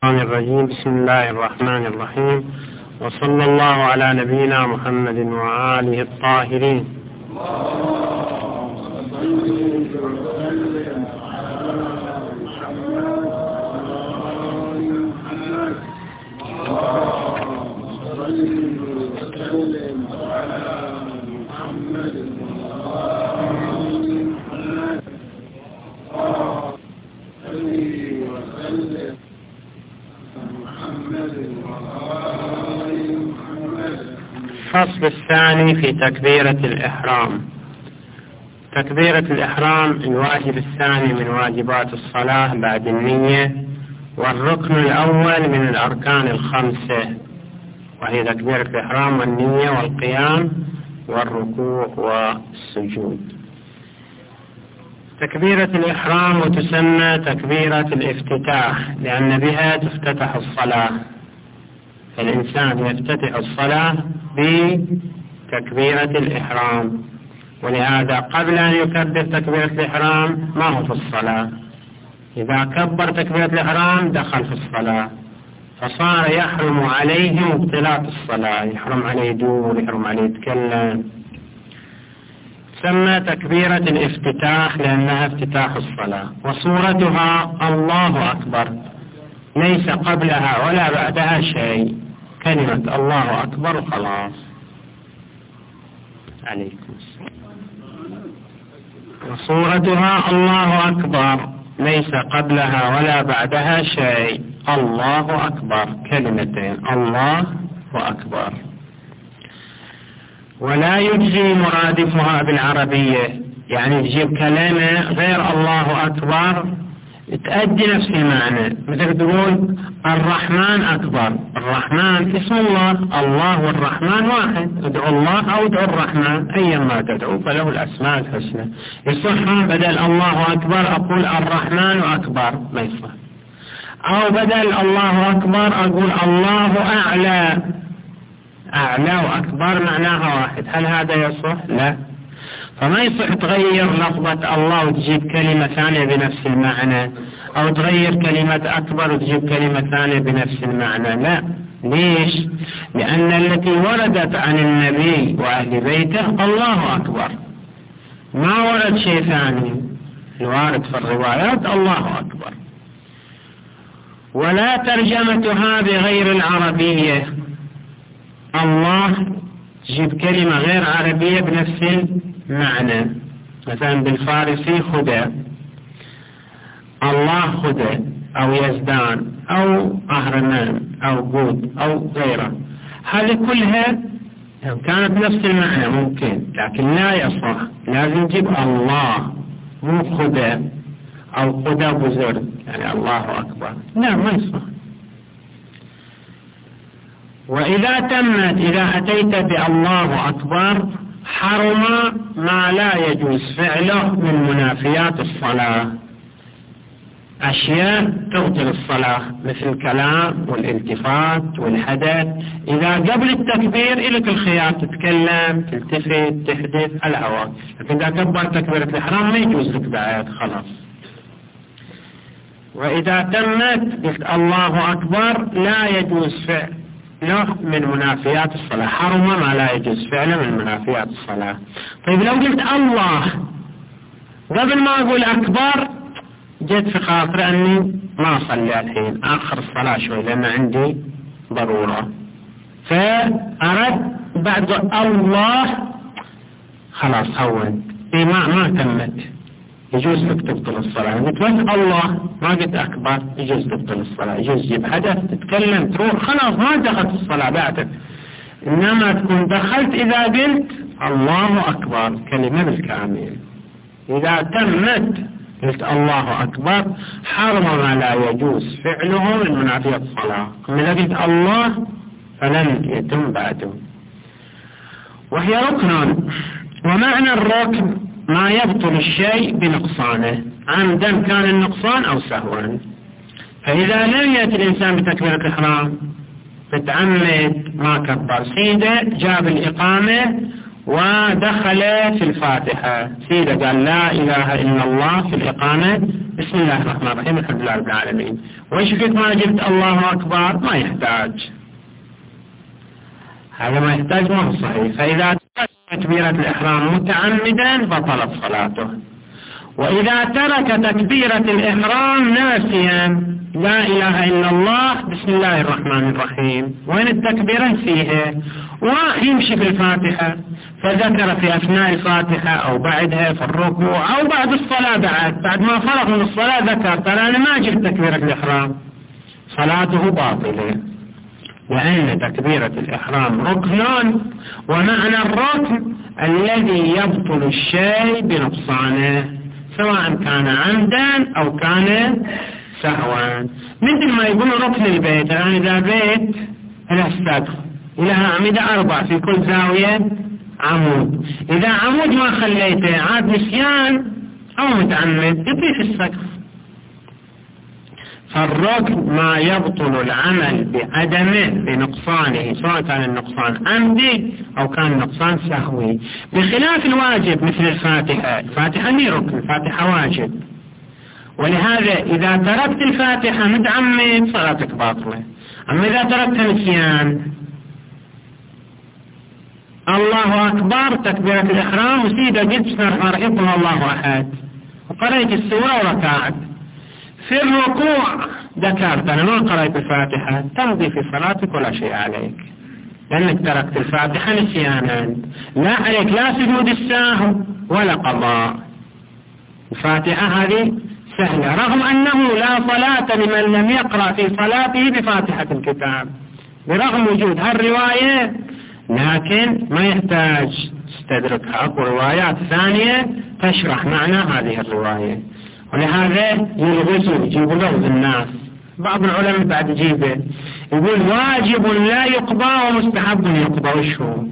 الرجيم. بسم الله الرحمن الرحيم، وصلى الله على نبينا محمد وآله الطاهرين. الفصل الثاني في تكبيرة الإحرام. تكبيرة الإحرام الواجب الثاني من واجبات الصلاة بعد النية، والركن الأول من الأركان الخمسة، وهي تكبيرة الإحرام والنية والقيام والركوع والسجود. تكبيرة الإحرام وتسمى تكبيرة الافتتاح، لأن بها تفتتح الصلاة، فالإنسان يفتتح الصلاة بتكبيرة الإحرام، ولهذا قبل أن يكبر تكبيرة الإحرام ما هو في الصلاة، إذا كبر تكبيرة الإحرام دخل في الصلاة، فصار يحرم عليه مبطلات الصلاة، يحرم عليه يدور، يحرم عليه يتكلم. تسمى تكبيرة الافتتاح لأنها افتتاح الصلاة، وصورتها الله أكبر، ليس قبلها ولا بعدها شيء، كلمة الله أكبر وخلاص. عليكم السلام. وصورتها الله أكبر، ليس قبلها ولا بعدها شيء، الله أكبر، كلمتين، الله وأكبر. ولا يجزي مرادفها بالعربية، يعني تجيب كلمة غير الله أكبر تأدي نفس المعنى، مثل تقول الرحمن أكبر، الرحمن اسم الله، الله والرحمن واحد، ادعو الله أو ادعو الرحمن، أيما تدعو فله الأسماء الحسنى. يصح بدل الله أكبر أقول الرحمن أكبر، ما يصح. أو بدل الله أكبر أقول الله أعلى، أعلى وأكبر معناها واحد، هل هذا يصح؟ لا. فما يصح تغير لفظة الله وتجيب كلمة ثانية بنفس المعنى، أو تغير كلمة أكبر وتجيب كلمة ثانية بنفس المعنى، لا. ليش؟ لأن التي وردت عن النبي وأهل بيته الله أكبر، ما ورد شيء ثاني، الوارد في الروايات الله أكبر. ولا ترجمتها بغير العربية، الله تجيب كلمة غير عربية بنفس معنى، مثلا بالفارسي خدى، الله خدى أو يزدان أو أهرمان أو قود أو غيره، هذه كلها كانت نفس المعنى ممكن، لكن لا يصح، لازم تجيب الله، مو خدى أو خدى بزرگ، يعني الله أكبر، لا ما يصح. وإذا تمت، إذا أتيت بالله أكبر حرم ما لا يجوز فعله من منافيات الصلاة، أشياء تبطل الصلاة مثل الكلام والالتفات والحدث. إذا قبل التكبير إلك الخيار تتكلم، تلتفت، تحدث على هواك، لكن إذا كبر تكبيرة الإحرام ما يجوز لك بعد، خلاص. وإذا تمت قلت الله أكبر لا يجوز فعل له من منافيات الصلاة، حرم ما لا يجوز فعله من منافيات الصلاة. طيب لو قلت الله قبل ما أقول أكبر، جيت في خاطر أني ما أصلي الحين، آخر الصلاة شوي لأن عندي ضرورة، فأردت بعد الله خلاص هون، ما تمت، يجوز لك تبطل الصلاة. قلت بس الله ما قلت أكبر، يجوز تبطل الصلاة، يجوز تجيب حدث تتكلم تروح، خلاص ما دخلت الصلاة بعدك. إنما تكون دخلت إذا قلت الله أكبر كلمة بالكامل. إذا تمت قلت الله أكبر حرم ما لا يجوز فعله من منافيات الصلاة، أما إذا قلت الله فلن يتم بعده. وهي ركن، ومعنى الركن ما يبطل الشيء بنقصانه، عمدا كان النقصان أو سهوا. فإذا لم يأتي الإنسان بتكبيرة الإحرام، بتعمد ما كبر، سيدة جاب الإقامة ودخل في الفاتحة، سيدة قال لا إله إلا الله في الإقامة، بسم الله الرحمن الرحيم الحمد لله رب العالمين. وإيش فيك ما جبت الله أكبر؟ ما يحتاج، هذا ما يحتاج، ما هو صحيح. فإذا ترك تكبيرة الإحرام متعمدا بطلت صلاته. وإذا ترك تكبيرة الإحرام ناسيا لا إله إلا الله بسم الله الرحمن الرحيم، وين التكبيرة فيها؟ وراح يمشي في الفاتحة فذكر في أثناء الفاتحة أو بعدها في الركوع أو بعد الصلاة، بعد ما فرغ من الصلاة ذكر ترى أنا ما جبت تكبيرة الإحرام، صلاته باطلة، لأن تكبيرة الإحرام ركن، ومعنى الركن الذي يبطل الشيء بنقصانه سواء كان عمدا أو كان سهوا. مثل ما يقولوا ركن البيت، الآن إذا بيت له سقف لها أعمدة 4 في كل زاوية عمود، إذا عمود ما خليته عاد نسيان أو متعمد يطيح السقف. فالركن ما يبطل العمل بعدمه بنقصانه سواء كان النقصان عمدي أو كان نقصان سهوي، بخلاف الواجب مثل الفاتحة. الفاتحة مي ركن، الفاتحة واجب، ولهذا إذا تركت الفاتحة متعمد صلاتك باطلة. أما إذا تركتها نسيان الله أكبر تكبيرة الإحرام وسيدة قلت بسم الله الرحمن الرحيم قل الله أحد وقرأت السورة وركعت، في الركوع ذكرت أنا ما قرأت الفاتحة، تمضي في صلاتك ولا شيء عليك، لأنك تركت الفاتحة نسيانا، لا عليك لا سجود السهو ولا قضاء. الفاتحة هذه سهلة، رغم أنه لا صلاة لمن لم يقرأ في صلاته بفاتحة الكتاب برغم وجود هالرواية، لكن ما يحتاج تستدركها، أكو روايات ثانية تشرح معنى هذه الرواية، ولهذا يلغسوا يجيبوا لغز الناس. بعض العلماء بعد يجيبه يقول واجب لا يقضى ومستحب يقضى. وش هو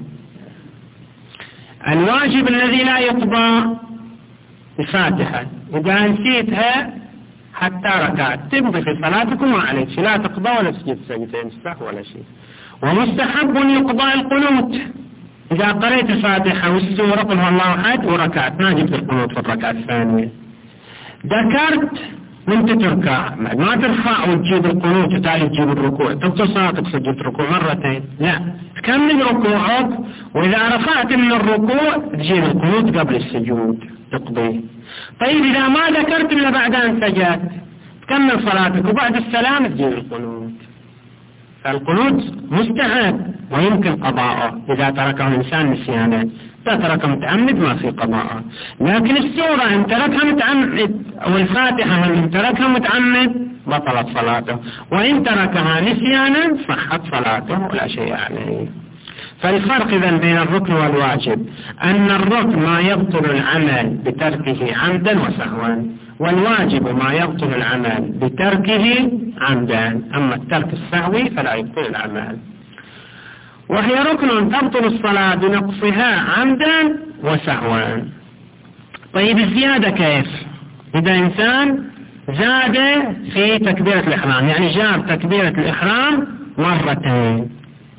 الواجب الذي لا يقضى؟ الفاتحة إذا نسيتها حتى ركعت تمضي في صلاتك وما عليك، لا تقضى ولا تسجد سجدتين سهو ولا شيء. ومستحب يقضى القنوت، إذا قرأت الفاتحة والسورة قل هو الله أحد وركعت ما جبت القنوت في الركعة الثانية، ذكرت وانت تركع ما ترفع وتجيب القنوت وتالي تجيب الركوع تبطل صلاتك سجدت ركوع مرتين، لا تكمل ركوعك، وإذا رفعت من الركوع تجيب القنوت قبل السجود تقضي. طيب إذا ما ذكرت إلا بعد أن سجدت تكمل صلاتك وبعد السلام تجيب القنوت. فالقنوت مستحب ويمكن قضاءه إذا تركه الإنسان نسيانا، إذا تركه متعمد ما في قضاءه. لكن السورة إن تركها متعمد أو الفاتحة إن تركها متعمد بطلت صلاته، وإن تركها نسيانا صحت صلاته ولا شيء عليه. فالفرق إذن بين الركن والواجب أن الركن ما يبطل العمل بتركه عمدا وسهوا، والواجب ما يبطل العمل بتركه عمدا، أما الترك السهوي فلا يبطل العمل. وهي ركن تبطل الصلاة بنقصها عمدا وسهوا. طيب الزيادة كيف؟ إذا إنسان زاد في تكبيرة الإحرام، يعني جاب تكبيرة الإحرام مرتين،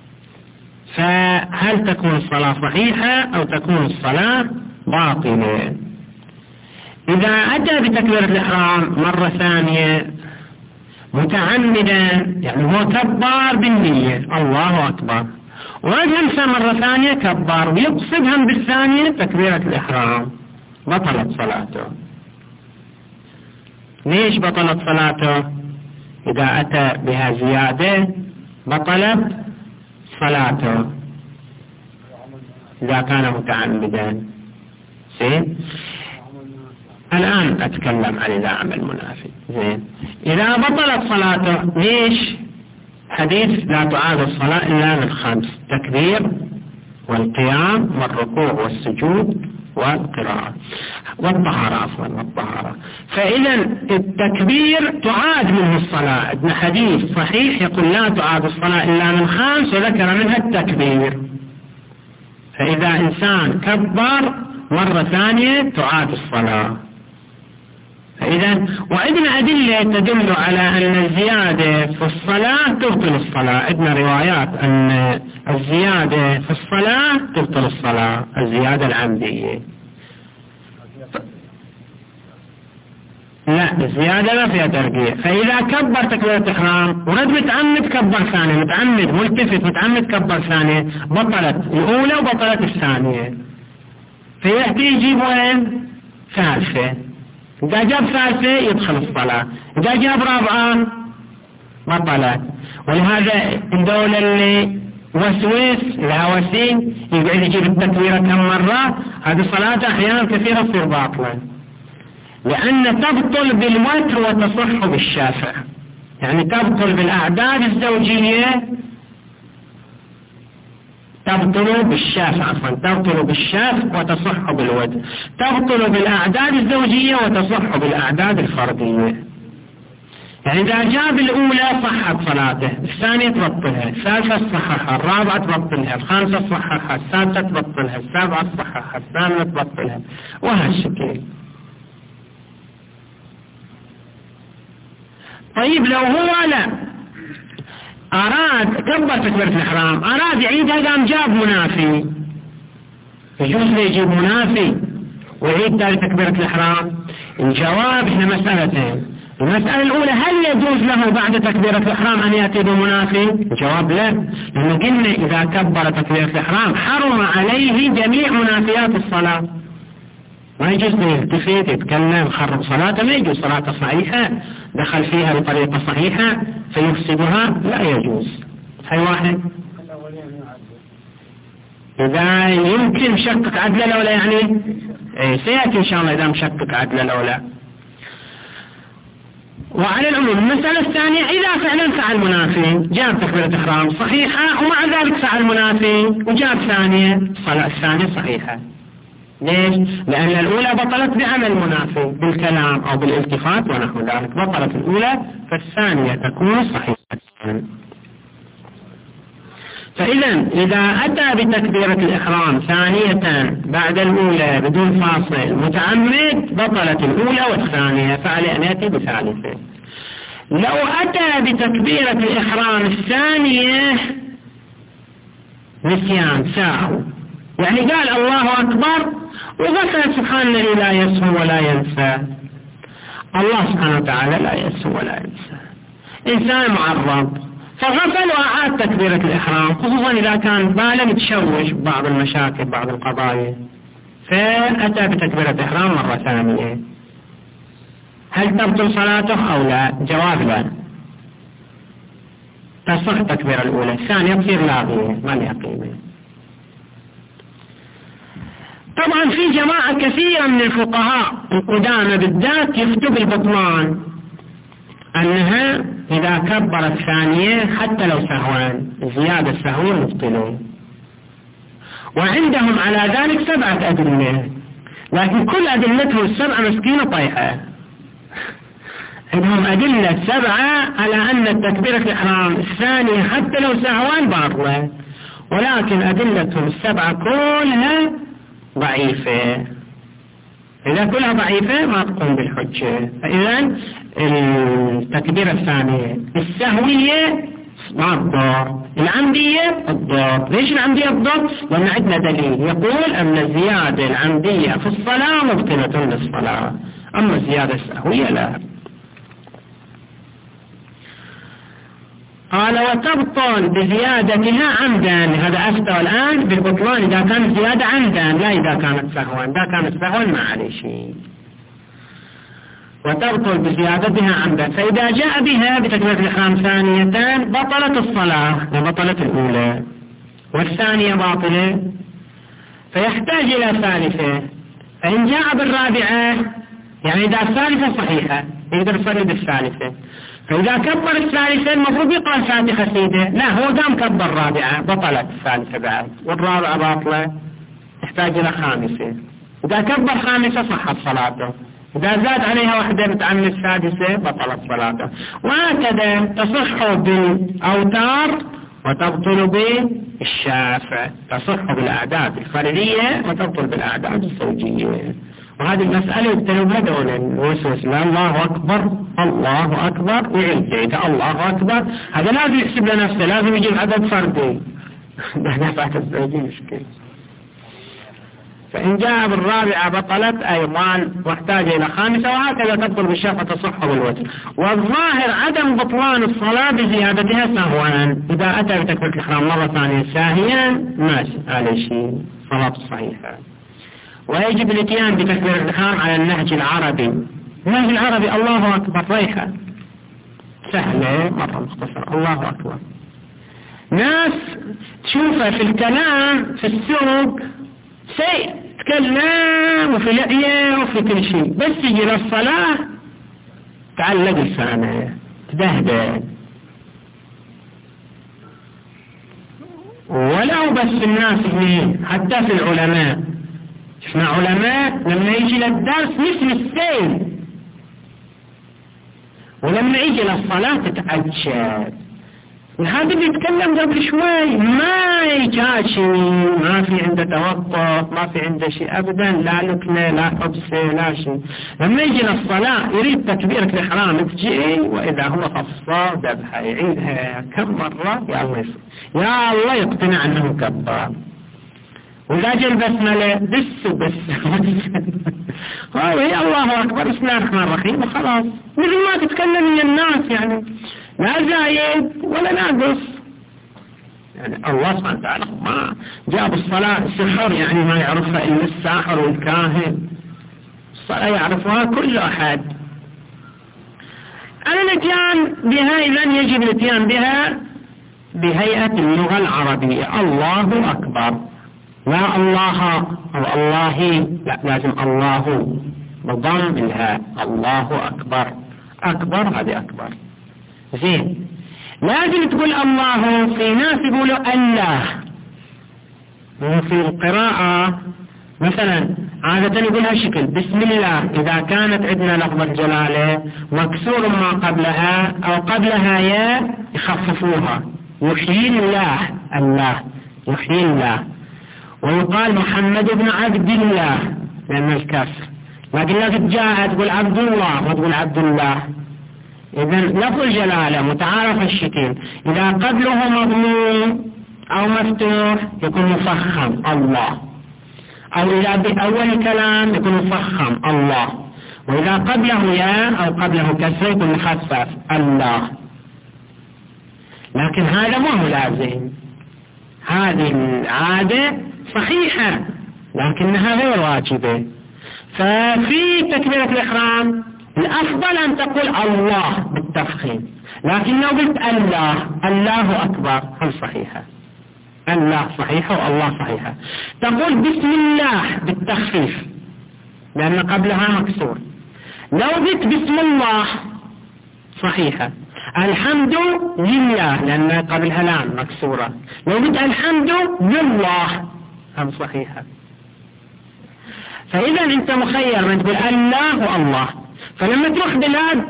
فهل تكون الصلاة صحيحة أو تكون الصلاة باطلة؟ إذا أتى بتكبيرة الإحرام مرة ثانية متعمدا، يعني هو كبر بالنية الله أكبر وينسى مرة ثانية كبر ويقصدهم بالثانية تكبيرة الإحرام، بطلت صلاته. ليش بطلت صلاته؟ إذا أتى بها زيادة بطلت صلاته إذا كان متعمدا. زين، الآن أتكلم عن إذا عمل منافي. زين، إذا بطلت صلاته ليش؟ حديث لا تعاد الصلاة إلا من 5: تكبير والقيام والركوع والسجود والقراءة والطهارة، عفوا والطهارة. فإذا التكبير تعاد منه الصلاة، ابن حديث صحيح يقول لا تعاد الصلاة إلا من 5 وذكر منها التكبير. فإذا إنسان كبر مرة ثانية تعاد الصلاة. فإذا وعندنا أدلة تدل على أن الزيادة في الصلاة تبطل الصلاة، عندنا روايات أن الزيادة في الصلاة تبطل الصلاة، الزيادة العمدية. لا الزيادة ما فيها ترقيع. فإذا كبر تكبيرة الإحرام ورد متعمد كبر ثانية، متعمد ملتفت متعمد كبر ثانية، بطلت الأولى وبطلت الثانية. فيأتي يجيب وين؟ ثالثة. إذا جاب ثالثة يدخل الصلاة، إذا جاب رابعة بطلت. ولهذا الدولة اللي وسوس الهوسين يقعد يجيب التكبيرة كم مرة، هذه صلاة أحيانا كثيرة تصير باطلة، لأن تبطل بالوتر وتصح بالشافع. يعني تبطل بالأعداد الزوجية، تبطل بالشافع عفوا، تبطل بالشافع وتصح بالوتر، تبطل بالأعداد الزوجية وتصح بالأعداد الفردية. يعني إذا جاب الأولى صحت صلاته، الثانية تبطلها، الثالثة تصححها، الرابعة تبطلها، الخامسة تصححها، السادسة تبطلها، السابعة تصححها، الثامنة تبطلها، وهالشكل. طيب لو هو لا أراد كبر تكبيرة الإحرام أراد يعيدها، قام جاب منافي، يجوز له يجيب منافي ويعيد تكبيرة الإحرام؟ الجواب احنا مسألتين. المسألة الأولى هل يجوز له بعد تكبيرة الإحرام أن يأتي بمنافي؟ الجواب لا، لأنه قلنا إذا كبر تكبيرة الإحرام حرم عليه جميع منافيات الصلاة، ما يجوز يلتفت يتكلم خرب صلاته، ما يجوز صلاته صحيحة دخل فيها بطريقة صحيحة فيفسدها، لا يجوز. هاي واحد. إذا يمكن شكك عدل الأولى يعني سيأتي إن شاء الله إذا مشكك عدل الأولى. وعلى العموم المسألة الثانية إذا فعلا فعل منافي، جاب تكبيرة إحرام صحيحة ومع ذلك فعل منافي وجاب ثانية، صلاة الثانية صحيحة. ليش؟ لأن الأولى بطلت بعمل منافي بالكلام أو بالالتفات ونحو ذلك، بطلت الأولى فالثانية تكون صحيحة. فإذا إذا أتى بتكبيرة الإحرام ثانية بعد الأولى بدون فاصل متعمد بطلت الأولى والثانية، فعليه أن يأتي بثالثة. لو أتى بتكبيرة الإحرام الثانية نسيان ساهو، يعني قال الله أكبر وغفل سبحان الذي لا يسهو ولا ينسى، الله سبحانه وتعالى لا يسهو ولا ينسى، إنسان معرض فغفل وأعاد تكبيرة الإحرام، خصوصا إذا كان باله تشوش بعض المشاكل بعض القضايا، فأتى بتكبيرة الإحرام مرة ثانية، هل تبطل صلاته أو لا؟ جواب لا، تصح التكبيرة الأولى، الثانية تصير لاغية ما لها قيمة. طبعا في جماعة كثيرة من الفقهاء القدامى بالذات يفتوا بالبطلان، أنها إذا كبرت ثانية حتى لو سهوان زيادة سهوين مبطلون، وعندهم على ذلك 7 أدلة، لكن كل أدلتهم ال7 مسكينة طيحة، عندهم أدلة 7 على أن التكبيرة الإحرام الثانية حتى لو سهوان باطلة، ولكن أدلتهم ال7 كلها ضعيفة. إذا كلها ضعيفة ما تقوم بالحجة. فإذا التكبيرة الثانية السهوية ما الضار، العمدية الضار. ليش العمدية الضار؟ لأن عندنا دليل يقول أن الزيادة العمدية في الصلاة مبطلة للصلاة، أما الزيادة السهوية لا. قال وتبطل بزيادتها عمدا، هذا أفتى الآن بالبطلان إذا كانت زيادة عمدا لا إذا كانت سهوا، إذا كانت سهوا ما عليه شيء. وتبطل بزيادتها عمدا، فإذا جاء بها بتكبيرة الإحرام ثانية بطلت الصلاة وبطلت الأولى، والثانية باطلة فيحتاج إلى ثالثة. فإن جاء بالرابعة يعني إذا الثالثة صحيحة يقدر يصلي بالثالثة، فإذا كبر الثالثة المفروض يقرأ الفاتحة سيدة، لا هو قام كبر الرابعة بطلت الثالثة بعد، والرابعة باطلة يحتاج إلى خامسة، إذا كبر خامسة صحت صلاته، إذا زاد عليها واحدة متعمد سادسة بطلت صلاته، وهكذا تصح بالأوتار وتبطل بالشافع، تصح بالأعداد الفردية وتبطل بالأعداد الزوجية. وهذه المسألة يبتلوها دولا الوسوس، الله أكبر الله أكبر ويعيد الله أكبر، هذا لازم يحسب لنفسه، لازم 'ازم يجيب عدد فردي ده نفعت الزوجي مشكلة. طيب لو قلت الله أكبر وتبطل الصلاة، لو قلت الله أكبر وتبطل الصلاة، وهذا لا يجوز. ليش؟ لأن الأولى بطلت، الثانية بطلت، الثالثة بطلت، الرابعة بطلت، الخامسة بطلت، السادسة بطلت، السابعة بطلت، فإن جاء بالرابعة بطلت أيضا واحتاج إلى خامسة، وهكذا تبطل بالشفعة تصح بالوتر. والظاهر عدم بطلان الصلاة بزيادتها سهوا، إذا أتى بتكبيرة الإحرام مرة ثانية ساهيا ما عليه شيء، صلاة صحيحة. ويجب الاتيان بتكبيرة الإحرام على النهج العربي. النهج العربي الله أكبر ريحة سهلة مرة مختصرة، الله أكبر. ناس تشوفها في الكلام في السوق شيء تكلم وفي لقية وفي كل شيء، بس يجي للصلاة تعلق لسانه تدهده. ولو بس الناس حتى في العلماء، شفنا علماء لما يجي للدرس مثل السيل، ولما يجي للصلاة تتعجب. هذا بيتكلم قبل شوي ما يجاشي، ما في عنده توقف، ما في عنده شيء أبدا، لا لكنة لا حبسة لا شيء. لما يجي للصلاة يريد تكبيرة الإحرام تجي، وإذا هو خفصة ذبحة يعيدها كم مرة يا الله يقتنع أنه كبار. وإذا جاء البسملة بس هي الله أكبر بسم الله الرحمن الرحيم وخلاص، مثل ما تتكلم من الناس يعني، لا زايد ولا ناقص. يعني الله سبحانه وتعالى ما جاب الصلاة سحر يعني ما يعرفها إلا الساحر والكاهن، الصلاة يعرفها كل أحد. الاتيان بها إذن يجب الاتيان بها بهيئة اللغة العربية، الله أكبر، لا الله أو الله، لا لازم الله بضم الهاء، الله أكبر، أكبر هذه أكبر. زين، لازم تقول الله. في ناس يقولوا الله، وفي القراءة مثلا عادة يقولها شكل بسم الله، إذا كانت عندنا لفظة جلالة مكسور ما قبلها أو قبلها يا يخففوها، يحيي الله، الله يحيي الله. ويقال محمد بن عبد الله لأن الكسر، لكن لا تتجاهل تقول عبد الله وتقول عبد الله. إذن لفظ الجلالة متعارف الشكل، إذا قبله مضموم أو مفتوح يكون مفخم الله، أو إذا بأول الكلام يكون مفخم الله، وإذا قبله ياء أو قبله كسر يكون مخفف الله. لكن هذا ما هو لازم، هذه العادة صحيحة لكنها غير واجبة. ففي تكبيرة الإحرام الأفضل أن تقول الله بالتفخيم، لكن لو قلت الله، الله أكبر هم صحيحة، الله صحيحة والله صحيحة. تقول بسم الله بالتخفيف لأن قبلها مكسور. لو قلت بسم الله صحيحة. الحمد لله لأن قبلها لام مكسورة. لو قلت الحمد لله هم صحيحة. فإذا أنت مخير من تقول الله والله. فلما تروح بلاد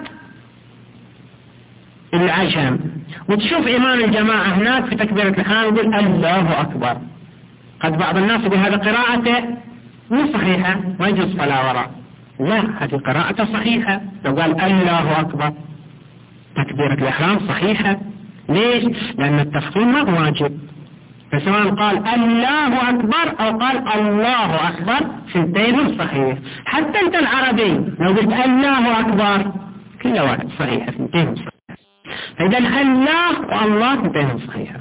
العجم وتشوف إمام الجماعة هناك في تكبيرة الإحرام يقول الله أكبر، قد بعض الناس بهذا قراءته مو صحيحة ما يجوز صلاة وراء، لا هذه قراءته صحيحة. لو قال الله أكبر تكبيرة الإحرام صحيحة. ليش؟ لأن التفخيم ما هو واجب، فسواء قال الله أكبر أو قال الله أكبر سنتين صحيح. حتى أنت العربي لو قلت الله أكبر كل واحد صحيحة سنتين صحيح. فإذا الله والله سنتين صحيحة.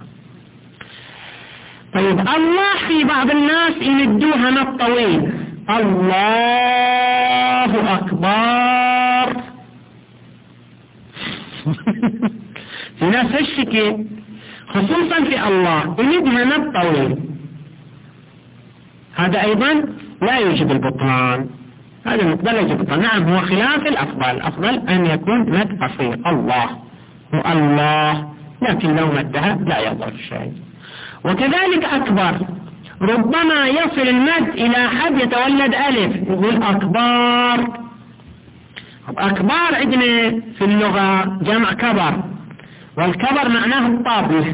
طيب الله في بعض الناس يمدوها نط طويل، الله أكبر في ناس هالشكل خصوصا في الله يمدها نط طويل، هذا أيضا لا يوجب البطلان، هذا المقدار لا يوجب البطلان. نعم هو خلاف الأفضل، الأفضل أن يكون مد قصير الله والله، لكن لو مدها لا يضر شيء. وكذلك أكبر ربما يصل المد إلى حد يتولد ألف، يقول أكبر. أكبر عندنا في اللغة جمع كبر، والكبر معناه الطابل،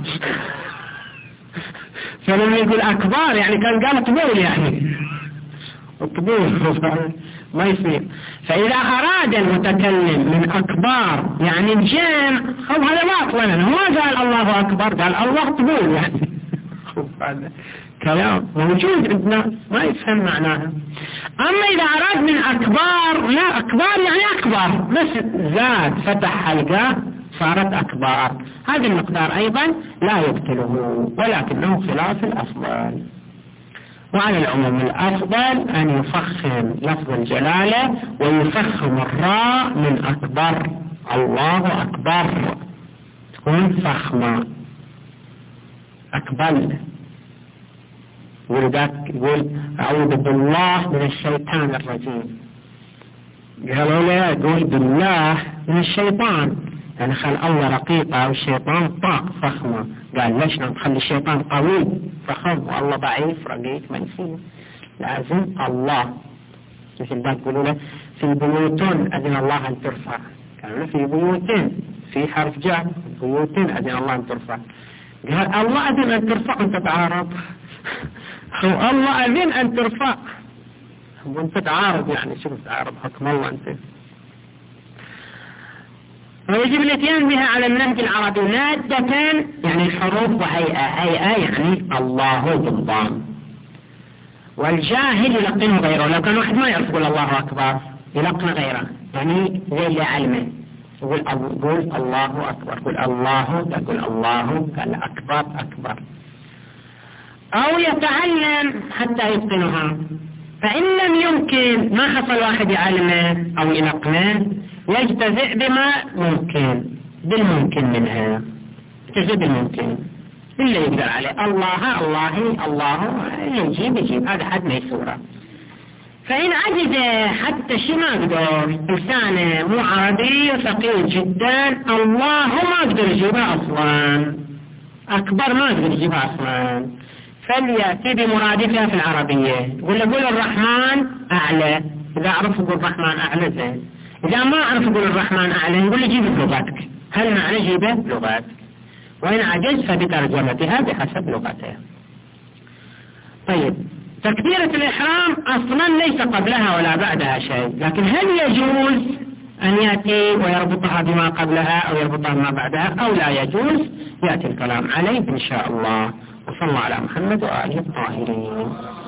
فلما يقول أكبر يعني كان قال طبول، يعني الطبول ما يصير. فإذا أراد المتكلم من أكبر يعني الجمع أو هذا باطل، هو قال الله أكبر، قال الله طبول يعني كلام موجود عندنا ما يفهم معناها. أما إذا أراد من أكبر، لا، أكبر يعني أكبر، بس زاد فتح حلقة صارت أكبر، هذا المقدار أيضا لا يبطله، ولكنه خلاف الأفضل. وعلى العموم الأفضل أن يفخم لفظ الجلالة ويفخم الراء من أكبر، الله أكبر، تكون فخمة أكبر. ولذلك يقول أعوذ بالله من الشيطان الرجيم، قالوا له يقول بالله من الشيطان، يعني خل الله رقيقة والشيطان طاق فخمة، قال ليش نخلي الشيطان قوي فخم والله ضعيف رقيق ما يصير، لازم الله. مثل ما تقولوا له في بيوت أذن الله أن ترفع، كانوا في بيوت في حرف جر، بيوت أذن الله أن ترفع، قال الله أذن أن ترفع وأنت تعارض هو الله أذن أن ترفع وأنت تعارض، يعني شوف تعارض حكم الله أنت. ويجب الاتيان بها على النهج العربي مادة، يعني الحروف وهيئة، هيئة يعني الله بالضم. والجاهل يلقنه غيره، لو كان واحد ما يعرف يقول الله أكبر يلقن غيره، يعني زي اللي علمه يقول الله أكبر، يقول الله، يقول الله، قال أكبر أكبر، أو يتعلم حتى يتقنها. فإن لم يمكن، ما حصل واحد يعلمه أو يلقنه، يجتزئ بما ممكن، بالممكن منها، يجتزئ بالممكن اللي يقدر عليه، الله الله الله يجيب هذا حد ميسورة. فإن عجز حتى شي ما قدر، إنسان مو عربي ثقيل جدا، الله ما قدر يجيبها أصلا، أكبر ما قدر يجيبها أصلا، فليأتي بمرادفها في العربية. يقول الرحمن أعلى، إذا عرف يقول الرحمن أعلى زين، إذا ما عرف يقول الرحمن أعلى يقول لي جيب لغتك، هل معنى جيبه لغات، وإن عجز فبترجمتها بحسب لغتها. طيب، تكبيرة الإحرام أصلا ليس قبلها ولا بعدها شيء، لكن هل يجوز أن يأتي ويربطها بما قبلها أو يربطها بما بعدها أو لا يجوز؟ يأتي الكلام عليه إن شاء الله. وصلى على محمد وآله الطاهرين.